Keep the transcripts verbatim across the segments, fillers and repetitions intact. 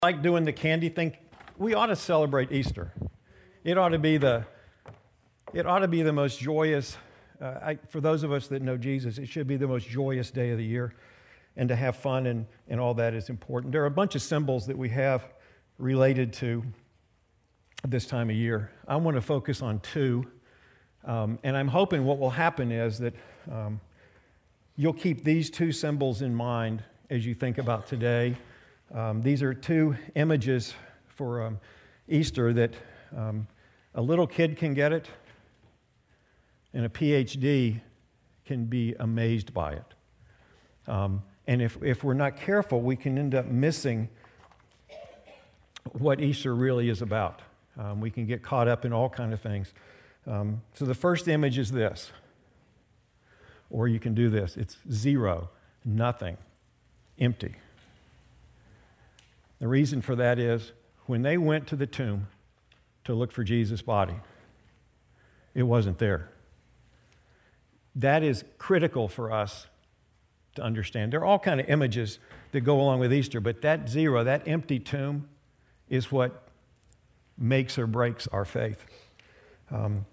Like doing the candy thing, we ought to celebrate Easter. It ought to be the, it ought to be the most joyous, uh, I, for those of us that know Jesus, it should be the most joyous day of the year. And to have fun and, and all that is important. There are a bunch of symbols that we have related to this time of year. I want to focus on two. Um, and I'm hoping what will happen is that um, you'll keep these two symbols in mind as you think about today. Um, these are two images for um, Easter that um, a little kid can get it, and a P H D can be amazed by it. Um, and if, if we're not careful, we can end up missing what Easter really is about. Um, we can get caught up in all kinds of things. Um, so the first image is this, or you can do this. It's zero, nothing, empty. The reason for that is when they went to the tomb to look for Jesus' body, it wasn't there. That is critical for us to understand. There are all kinds of images that go along with Easter, but that zero, that empty tomb, is what makes or breaks our faith. Um,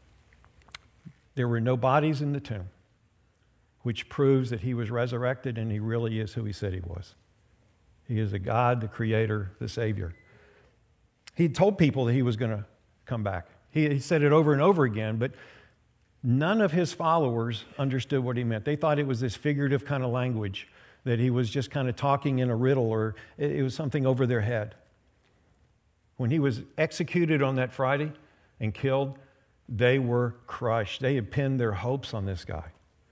there were no bodies in the tomb, which proves that he was resurrected and he really is who he said he was. He is the God, the Creator, the Savior. He told people that he was going to come back. He, he said it over and over again, but none of his followers understood what he meant. They thought it was this figurative kind of language, that he was just kind of talking in a riddle, or it, it was something over their head. When he was executed on that Friday and killed, they were crushed. They had pinned their hopes on this guy.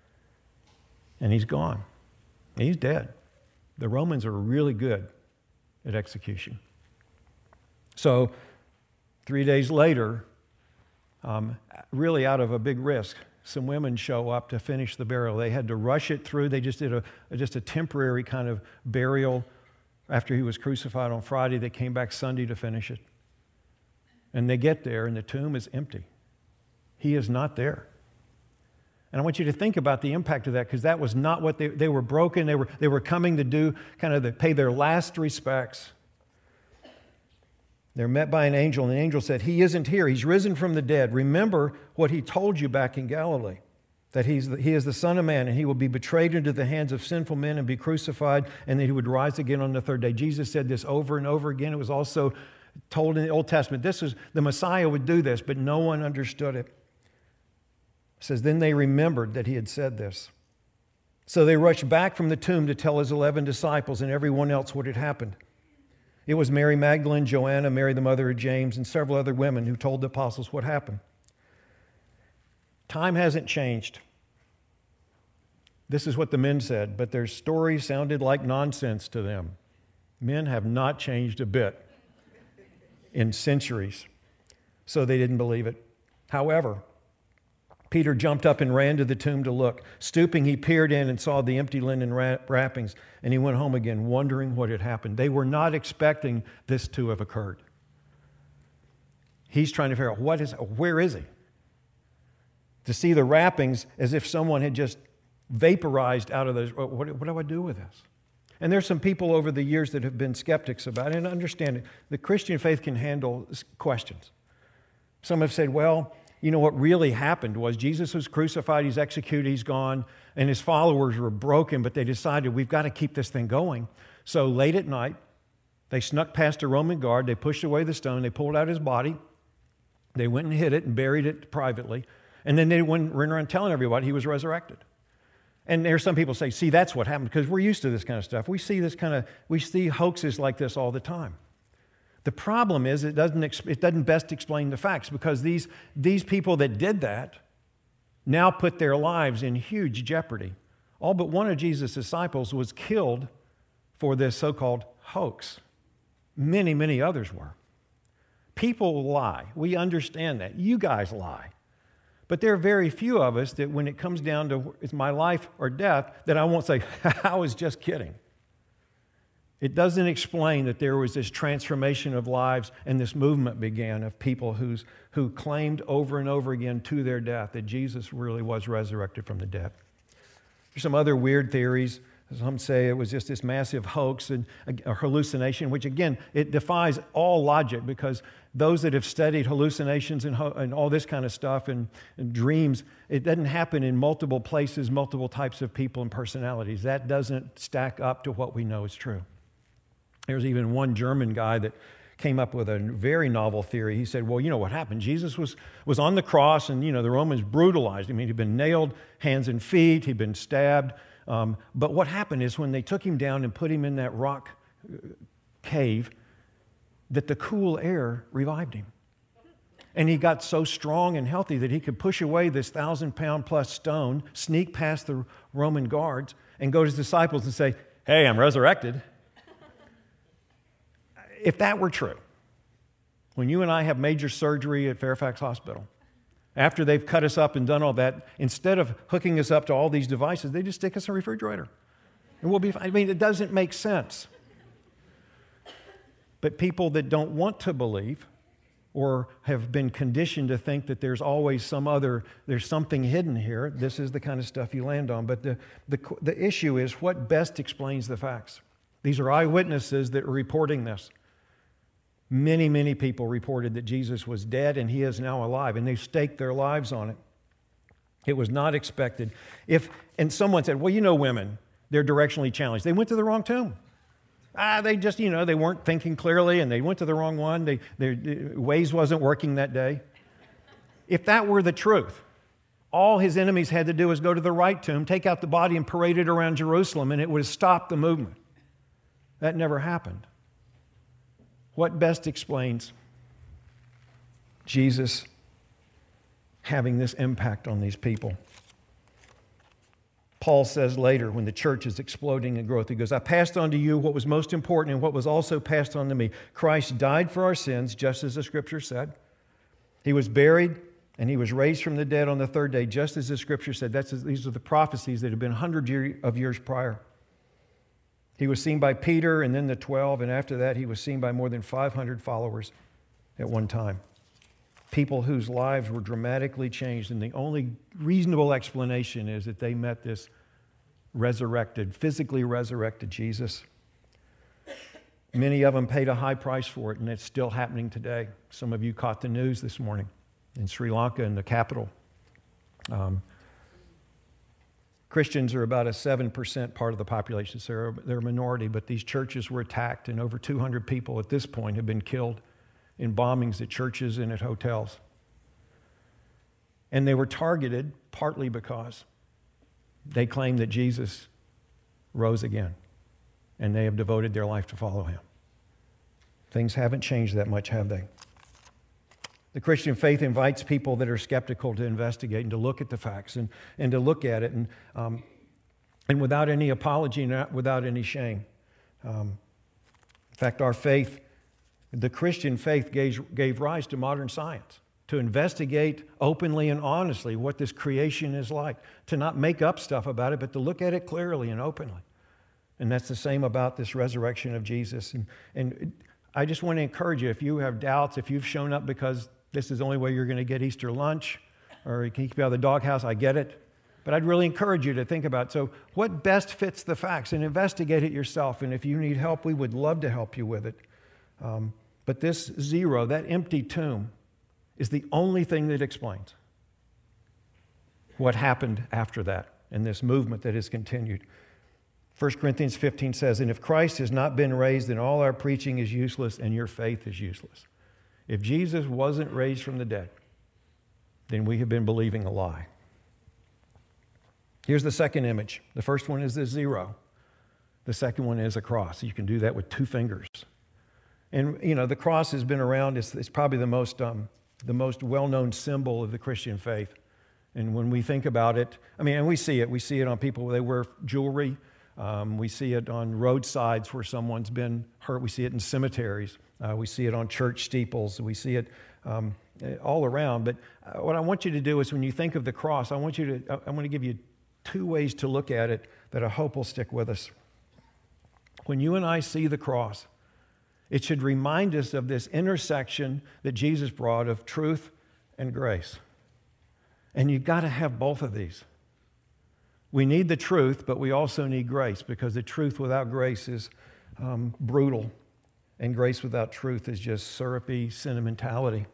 And he's gone. He's dead. The Romans are really good at execution. So three days later, um, really out of a big risk, some women show up to finish the burial. They had to rush it through. They just did a just a temporary kind of burial after he was crucified on Friday. They came back Sunday to finish it. And they get there, and the tomb is empty. He is not there. And I want you to think about the impact of that, because that was not what they, they were broken. They were, they were coming to do, kind of the, pay their last respects. They're met by an angel, and the angel said, "He isn't here. He's risen from the dead. Remember what he told you back in Galilee, that he's the, he is the Son of Man, and he will be betrayed into the hands of sinful men and be crucified, and that he would rise again on the third day." Jesus said this over and over again. It was also told in the Old Testament. This is, the Messiah would do this, but no one understood it. It says, then they remembered that he had said this. So they rushed back from the tomb to tell his eleven disciples and everyone else what had happened. It was Mary Magdalene, Joanna, Mary the mother of James, and several other women who told the apostles what happened. Time hasn't changed. This is what the men said, but their story sounded like nonsense to them. Men have not changed a bit in centuries, so they didn't believe it. However, Peter jumped up and ran to the tomb to look. Stooping, he peered in and saw the empty linen wrappings, and he went home again, wondering what had happened. They were not expecting this to have occurred. He's trying to figure out, what is, where is he? To see the wrappings as if someone had just vaporized out of those. What, what do I do with this? And there's some people over the years that have been skeptics about it, and understand it. The Christian faith can handle questions. Some have said, well, you know, what really happened was Jesus was crucified, he's executed, he's gone, and his followers were broken, but they decided we've got to keep this thing going. So late at night, they snuck past a Roman guard, they pushed away the stone, they pulled out his body, they went and hid it and buried it privately, and then they went around telling everybody he was resurrected. And there's some people say, see, that's what happened, because we're used to this kind of stuff. We see this kind of, we see hoaxes like this all the time. The problem is it doesn't, it doesn't best explain the facts, because these, these people that did that now put their lives in huge jeopardy. All but one of Jesus' disciples was killed for this so-called hoax. Many, many others were. People lie. We understand that. You guys lie. But there are very few of us that when it comes down to it's my life or death, that I won't say, I was just kidding. It doesn't explain that there was this transformation of lives and this movement began of people who's, who claimed over and over again to their death that Jesus really was resurrected from the dead. There's some other weird theories Some say it was just this massive hoax and a hallucination, which again, it defies all logic, because those that have studied hallucinations and, ho- and all this kind of stuff and, and dreams, it doesn't happen in multiple places, multiple types of people and personalities. That doesn't stack up to what we know is true. There's even one German guy that came up with a very novel theory. He said, well, you know what happened? Jesus was, was on the cross, and, you know, the Romans brutalized him. I mean, he'd been nailed hands and feet. He'd been stabbed. Um, but what happened is when they took him down and put him in that rock cave, that the cool air revived him. And he got so strong and healthy that he could push away this thousand-pound plus stone, sneak past the Roman guards, and go to his disciples and say, hey, I'm resurrected. If that were true, when you and I have major surgery at Fairfax Hospital, after they've cut us up and done all that, instead of hooking us up to all these devices, they just stick us in a refrigerator. And we'll be fine. I mean, it doesn't make sense. But people that don't want to believe or have been conditioned to think that there's always some other, there's something hidden here, this is the kind of stuff you land on. But the, the, the issue is what best explains the facts. These are eyewitnesses that are reporting this. Many, many people reported that Jesus was dead and he is now alive, and they staked their lives on it. It was not expected. If, and someone said, well, you know women, they're directionally challenged. They went to the wrong tomb. Ah, they just, you know, they weren't thinking clearly and they went to the wrong one. They, their Waze wasn't working that day. If that were the truth, all his enemies had to do was go to the right tomb, take out the body and parade it around Jerusalem, and it would have stopped the movement. That never happened. What best explains Jesus having this impact on these people? Paul says later, when the church is exploding in growth, he goes, I passed on to you what was most important and what was also passed on to me. Christ died for our sins, just as the Scripture said. He was buried, and he was raised from the dead on the third day, just as the Scripture said. That's, these are the prophecies that have been hundreds of years prior. He was seen by Peter and then the twelve, and after that he was seen by more than five hundred followers at one time. People whose lives were dramatically changed, and the only reasonable explanation is that they met this resurrected, physically resurrected Jesus. Many of them paid a high price for it, and it's still happening today. Some of you caught the news this morning in Sri Lanka, in the capital. Um, Christians are about a seven percent part of the population, so they're, they're a minority, but these churches were attacked, and over two hundred people at this point have been killed in bombings at churches and at hotels. And they were targeted partly because they claim that Jesus rose again, and they have devoted their life to follow him. Things haven't changed that much, have they? The Christian faith invites people that are skeptical to investigate and to look at the facts and, and to look at it and, um, and without any apology and without any shame. Um, in fact, our faith, the Christian faith gave, gave rise to modern science, to investigate openly and honestly what this creation is like, to not make up stuff about it, but to look at it clearly and openly. And that's the same about this resurrection of Jesus. And, and I just want to encourage you, if you have doubts, if you've shown up because this is the only way you're going to get Easter lunch, or you can keep you out of the doghouse, I get it. But I'd really encourage you to think about, so what best fits the facts, and investigate it yourself. And if you need help, we would love to help you with it. Um, but this zero, that empty tomb, is the only thing that explains what happened after that and this movement that has continued. First Corinthians fifteen says, and if Christ has not been raised, then all our preaching is useless and your faith is useless. If Jesus wasn't raised from the dead, then we have been believing a lie. Here's the second image. The first one is the zero. The second one is a cross. You can do that with two fingers. And, you know, the cross has been around. It's, it's probably the most, um, the most well-known symbol of the Christian faith. And when we think about it, I mean, and we see it. We see it on people, they wear jewelry. Um, we see it on roadsides where someone's been hurt. We see it in cemeteries. Uh, we see it on church steeples. We see it um, all around. But uh, what I want you to do is when you think of the cross, I want you to, I want to give you two ways to look at it that I hope will stick with us. When you and I see the cross, it should remind us of this intersection that Jesus brought of truth and grace. And you've got to have both of these. We need the truth, but we also need grace, because the truth without grace is um, brutal, and grace without truth is just syrupy sentimentality.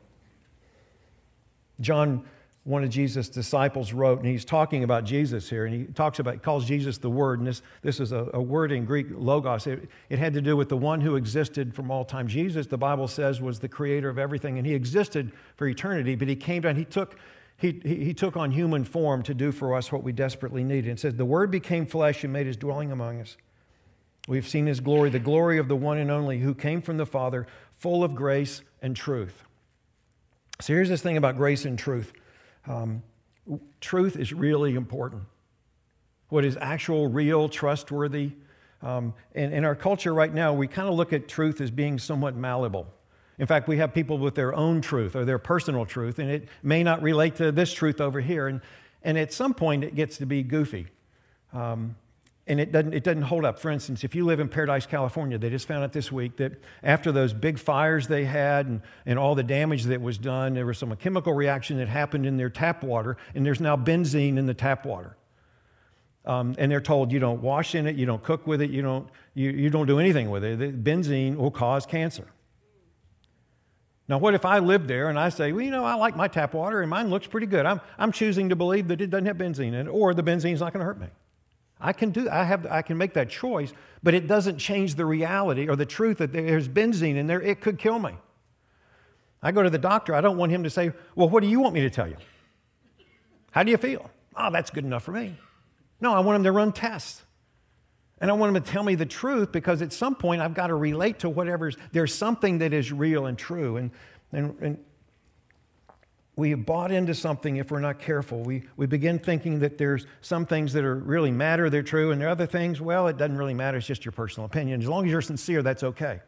John, one of Jesus' disciples, wrote, and he's talking about Jesus here, and he talks about, calls Jesus the Word, and this, this is a, a word in Greek, logos. It, it had to do with the one who existed from all time. Jesus, the Bible says, was the creator of everything, and he existed for eternity, but he came down, he took, he, he, he took on human form to do for us what we desperately needed. And it says, the Word became flesh and made his dwelling among us. We've seen his glory, the glory of the one and only who came from the Father, full of grace and truth. So here's this thing about grace and truth. Um, truth is really important. What is actual, real, trustworthy. Um, and in our culture right now, we kind of look at truth as being somewhat malleable. In fact, we have people with their own truth or their personal truth, and it may not relate to this truth over here. And, and at some point, it gets to be goofy. Um, And it doesn't, it doesn't hold up. For instance, if you live in Paradise, California, they just found out this week that after those big fires they had and, and all the damage that was done, there was some chemical reaction that happened in their tap water, and there's now benzene in the tap water. Um, and they're told you don't wash in it, you don't cook with it, you don't, you, you don't do anything with it. The benzene will cause cancer. Now, what if I live there and I say, well, you know, I like my tap water and mine looks pretty good. I'm, I'm choosing to believe that it doesn't have benzene in it, or the benzene's not going to hurt me. I can do, I have, I can make that choice, but it doesn't change the reality or the truth that there's benzene in there. It could kill me. I go to the doctor. I don't want him to say, well, what do you want me to tell you? How do you feel? Oh, that's good enough for me. No, I want him to run tests. And I want him to tell me the truth, because at some point I've got to relate to whatever's, there's something that is real and true. And, and, and we have bought into something if we're not careful. We, we begin thinking that there's some things that are really matter, they're true, and there are other things, well, it doesn't really matter, it's just your personal opinion. As long as you're sincere, that's okay.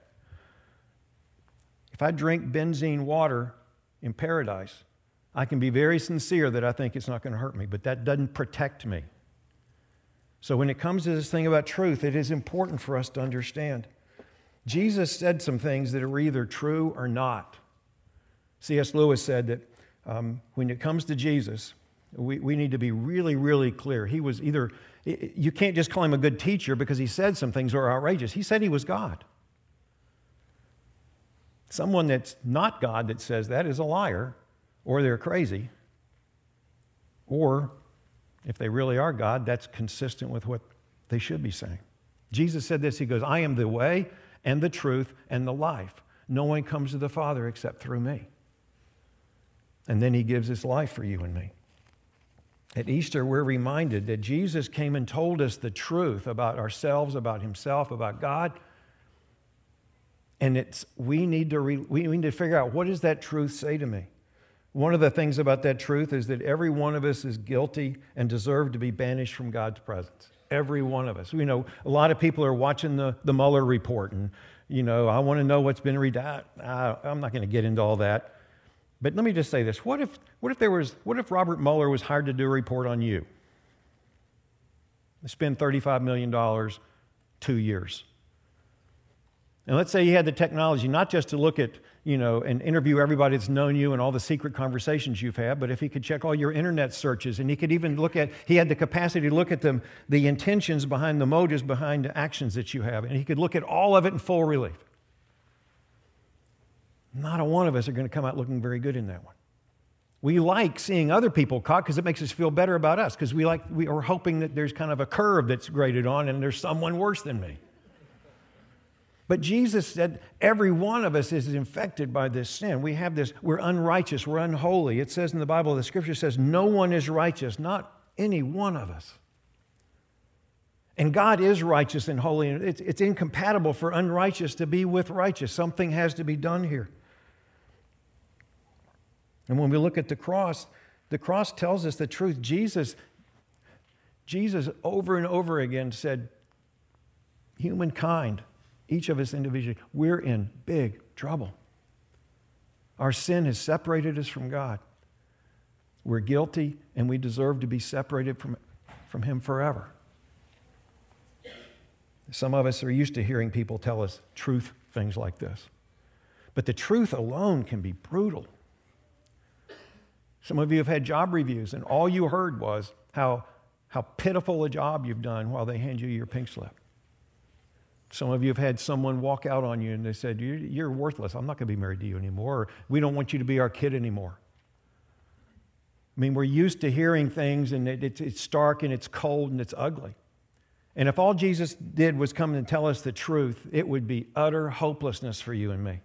If I drink benzene water in paradise, I can be very sincere that I think it's not going to hurt me, but that doesn't protect me. So when it comes to this thing about truth, it is important for us to understand. Jesus said some things that are either true or not. C S Lewis said that Um, when it comes to Jesus, we, we need to be really, really clear. He was either, you can't just call him a good teacher because he said some things that are outrageous. He said he was God. Someone that's not God that says that is a liar, or they're crazy, or if they really are God, that's consistent with what they should be saying. Jesus said this, he goes, I am the way and the truth and the life. No one comes to the Father except through me. And then he gives his life for you and me. At Easter, we're reminded that Jesus came and told us the truth about ourselves, about himself, about God. And it's, we need to re, we need to figure out, what does that truth say to me? One of the things about that truth is that every one of us is guilty and deserve to be banished from God's presence. Every one of us. You know, a lot of people are watching the, the Mueller report, and, you know, I want to know what's been redacted. I'm not going to get into all that. But let me just say this. What if, what if there was, what if Robert Mueller was hired to do a report on you? Spend thirty-five million dollars, two years. And let's say he had the technology not just to look at, you know, and interview everybody that's known you and all the secret conversations you've had, but if he could check all your internet searches, and he could even look at, he had the capacity to look at them, the intentions behind the motives behind the actions that you have, and he could look at all of it in full relief. Not a one of us are going to come out looking very good in that one. We like seeing other people caught because it makes us feel better about us, because we like, we are hoping that there's kind of a curve that's graded on and there's someone worse than me. But Jesus said every one of us is infected by this sin. We have this, we're unrighteous, we're unholy. It says in the Bible, the scripture says, no one is righteous, not any one of us. And God is righteous and holy, and it's, it's incompatible for unrighteous to be with righteous. Something has to be done here. And when we look at the cross, the cross tells us the truth. Jesus, Jesus over and over again said, humankind, each of us individually, we're in big trouble. Our sin has separated us from God. We're guilty, and we deserve to be separated from, from him forever. Some of us are used to hearing people tell us truth things like this. But the truth alone can be brutal. Some of you have had job reviews, and all you heard was how, how pitiful a job you've done while they hand you your pink slip. Some of you have had someone walk out on you and they said, you're, you're worthless. I'm not going to be married to you anymore. Or, we don't want you to be our kid anymore. I mean, we're used to hearing things and it, it's, it's stark and it's cold and it's ugly. And if all Jesus did was come and tell us the truth, it would be utter hopelessness for you and me.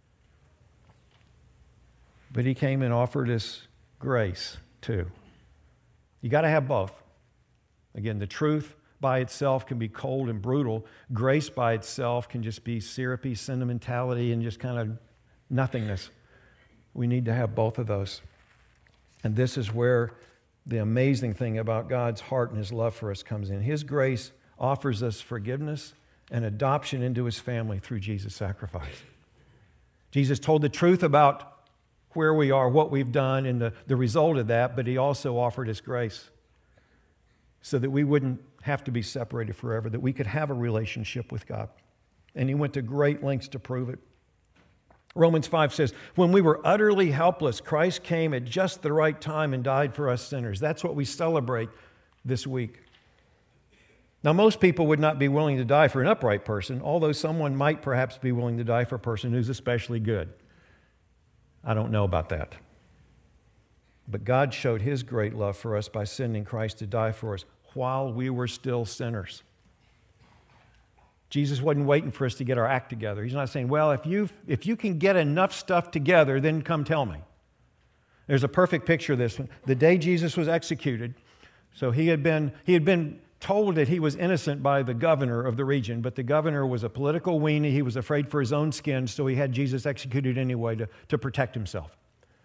But he came and offered us grace too. You got to have both. Again, the truth by itself can be cold and brutal. Grace by itself can just be syrupy sentimentality and just kind of nothingness. We need to have both of those. And this is where the amazing thing about God's heart and his love for us comes in. His grace offers us forgiveness and adoption into his family through Jesus' sacrifice. Jesus told the truth about where we are, what we've done, and the, the result of that, but he also offered us grace so that we wouldn't have to be separated forever, that we could have a relationship with God. And he went to great lengths to prove it. Romans five says, when we were utterly helpless, Christ came at just the right time and died for us sinners. That's what we celebrate this week. Now, most people would not be willing to die for an upright person, although someone might perhaps be willing to die for a person who's especially good. I don't know about that. But God showed his great love for us by sending Christ to die for us while we were still sinners. Jesus wasn't waiting for us to get our act together. He's not saying, well, if you if you can get enough stuff together, then come tell me. There's a perfect picture of this. The day Jesus was executed, so he had been he had been told that he was innocent by the governor of the region, but the governor was a political weenie. He was afraid for his own skin, so he had Jesus executed anyway to, to protect himself.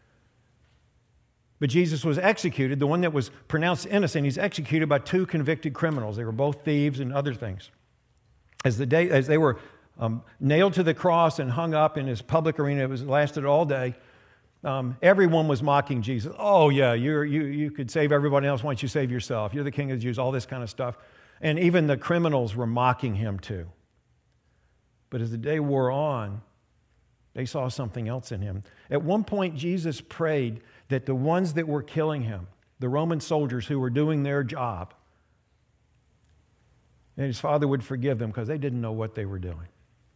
But Jesus was executed, the one that was pronounced innocent, he's executed by two convicted criminals. They were both thieves and other things. As the day, as they were um, nailed to the cross and hung up in his public arena, it was lasted all day. Um, everyone was mocking Jesus. Oh yeah, you're, you you could save everybody else. Why don't you save yourself? You're the King of the Jews. All this kind of stuff, and even the criminals were mocking him too. But as the day wore on, they saw something else in him. At one point, Jesus prayed that the ones that were killing him, the Roman soldiers who were doing their job, and his Father would forgive them because they didn't know what they were doing.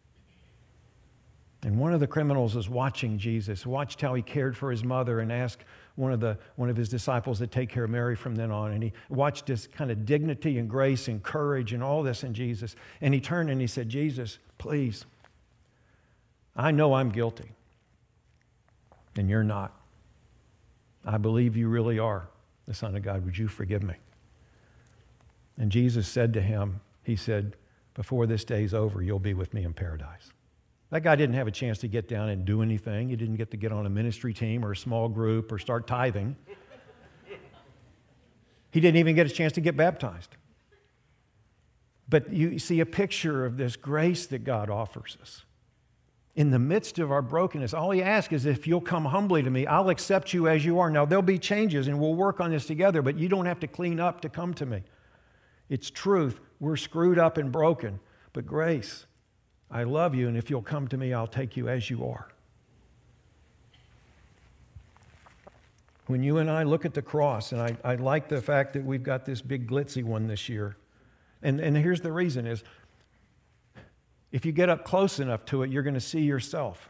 And one of the criminals was watching Jesus, watched how he cared for his mother, and asked one of the one of his disciples to take care of Mary from then on. And he watched this kind of dignity and grace and courage and all this in Jesus. And he turned and he said, Jesus, please, I know I'm guilty, and you're not. I believe you really are the Son of God. Would you forgive me? And Jesus said to him, he said, before this day's over, you'll be with me in paradise. That guy didn't have a chance to get down and do anything. He didn't get to get on a ministry team or a small group or start tithing. He didn't even get a chance to get baptized. But you see a picture of this grace that God offers us. In the midst of our brokenness, all he asks is if you'll come humbly to me, I'll accept you as you are. Now, there'll be changes and we'll work on this together, but you don't have to clean up to come to me. It's truth. We're screwed up and broken, but grace. I love you, and if you'll come to me, I'll take you as you are. When you and I look at the cross, and I, I like the fact that we've got this big glitzy one this year, and, and here's the reason is, if you get up close enough to it, you're going to see yourself.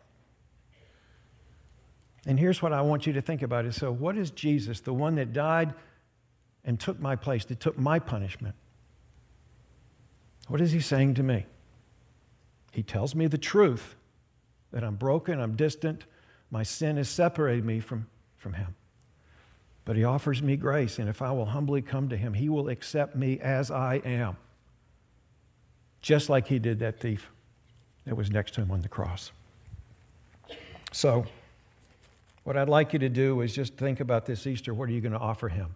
And here's what I want you to think about is, so what is Jesus, the one that died and took my place, that took my punishment? What is he saying to me? He tells me the truth, that I'm broken, I'm distant, my sin has separated me from, from him. But he offers me grace, and if I will humbly come to him, he will accept me as I am. Just like he did that thief that was next to him on the cross. So, what I'd like you to do is just think about this Easter. What are you going to offer him?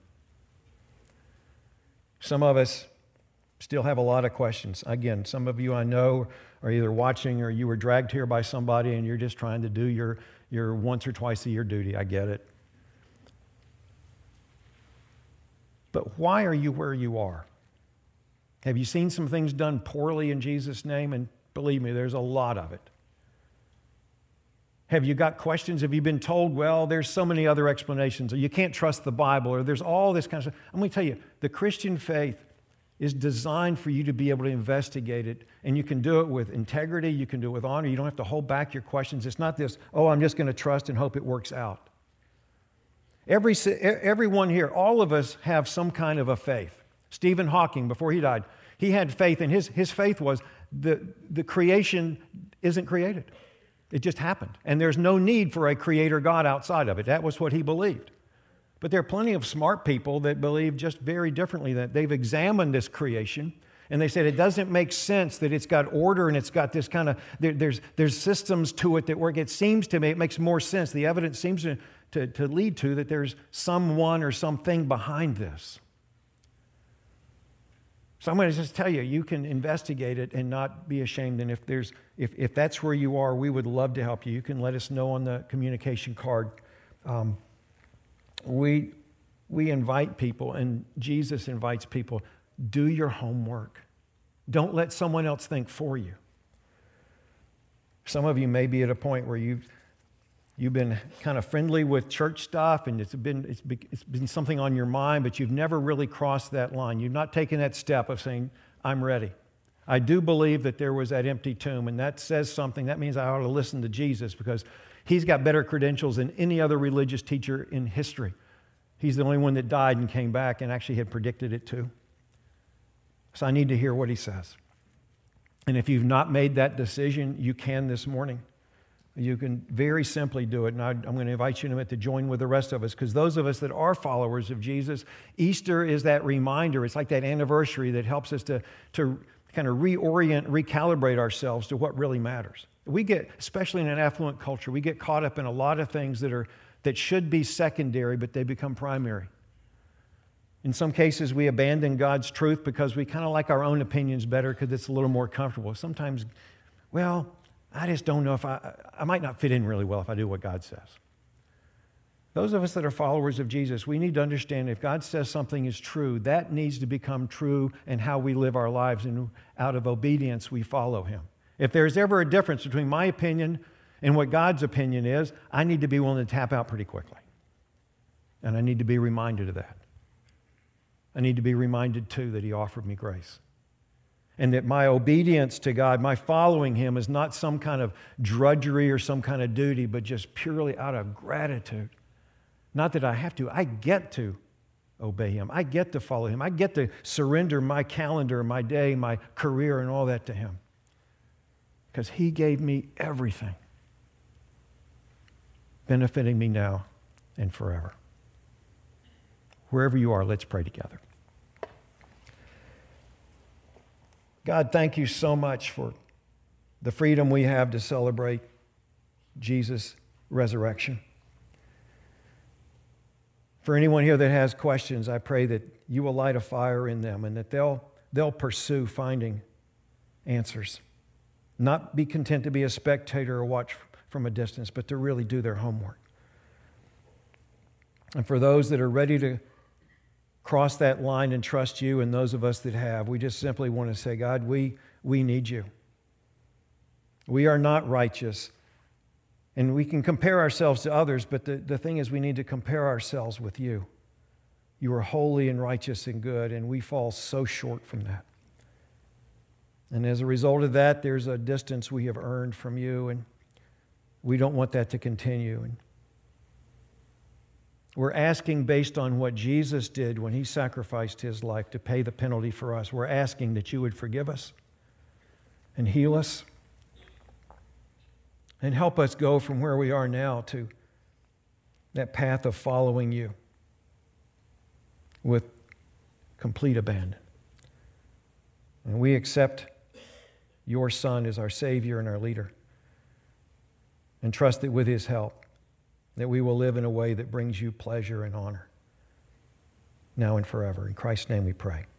Some of us still have a lot of questions. Again, some of you I know are either watching or you were dragged here by somebody and you're just trying to do your, your once or twice a year duty. I get it. But why are you where you are? Have you seen some things done poorly in Jesus' name? And believe me, there's a lot of it. Have you got questions? Have you been told, well, there's so many other explanations, or you can't trust the Bible, or there's all this kind of stuff? I'm going to tell you, the Christian faith is designed for you to be able to investigate it, and you can do it with integrity, you can do it with honor, you don't have to hold back your questions. It's not this, oh, I'm just going to trust and hope it works out. Every, everyone here, all of us have some kind of a faith. Stephen Hawking, before he died, he had faith, and his, his faith was the, the creation isn't created. It just happened. And there's no need for a creator God outside of it. That was what he believed. But there are plenty of smart people that believe just very differently, that they've examined this creation and they said it doesn't make sense that it's got order and it's got this kind of, there, there's, there's systems to it that work. It seems to me, it makes more sense. The evidence seems to, to, to lead to that there's someone or something behind this. So I'm going to just tell you, you can investigate it and not be ashamed. And if there's, if, if that's where you are, we would love to help you. You can let us know on the communication card. Um, we, we invite people, and Jesus invites people, do your homework. Don't let someone else think for you. Some of you may be at a point where you've, you've been kind of friendly with church stuff, and it's been, it's been, it's been something on your mind, but you've never really crossed that line. You've not taken that step of saying, I'm ready. I do believe that there was that empty tomb, and that says something. That means I ought to listen to Jesus, because he's got better credentials than any other religious teacher in history. He's the only one that died and came back and actually had predicted it too. So I need to hear what he says. And if you've not made that decision, you can this morning. You can very simply do it. And I, I'm going to invite you in a minute to join with the rest of us, because those of us that are followers of Jesus, Easter is that reminder. It's like that anniversary that helps us to, to kind of reorient, recalibrate ourselves to what really matters. We get, especially in an affluent culture, we get caught up in a lot of things that are that should be secondary, but they become primary. In some cases, we abandon God's truth because we kind of like our own opinions better because it's a little more comfortable. Sometimes, well, I just don't know if I, I might not fit in really well if I do what God says. Those of us that are followers of Jesus, we need to understand if God says something is true, that needs to become true in how we live our lives, and out of obedience, we follow him. If there's ever a difference between my opinion and what God's opinion is, I need to be willing to tap out pretty quickly. And I need to be reminded of that. I need to be reminded, too, that he offered me grace. And that my obedience to God, my following him, is not some kind of drudgery or some kind of duty, but just purely out of gratitude. Not that I have to. I get to obey him. I get to follow him. I get to surrender my calendar, my day, my career, and all that to him. Because he gave me everything, benefiting me now and forever. Wherever you are, let's pray together. God, thank you so much for the freedom we have to celebrate Jesus' resurrection. For anyone here that has questions, I pray that you will light a fire in them and that they'll, they'll pursue finding answers. Not be content to be a spectator or watch from a distance, but to really do their homework. And for those that are ready to cross that line and trust you, and those of us that have, we just simply want to say, God, we, we need you. We are not righteous. And we can compare ourselves to others, but the, the thing is we need to compare ourselves with you. You are holy and righteous and good, and we fall so short from that. And as a result of that, there's a distance we have earned from you, and we don't want that to continue. And we're asking, based on what Jesus did when he sacrificed his life to pay the penalty for us, we're asking that you would forgive us and heal us and help us go from where we are now to that path of following you with complete abandon. And we accept your Son as our Savior and our leader, and trust that with his help, that we will live in a way that brings you pleasure and honor now and forever. In Christ's name we pray.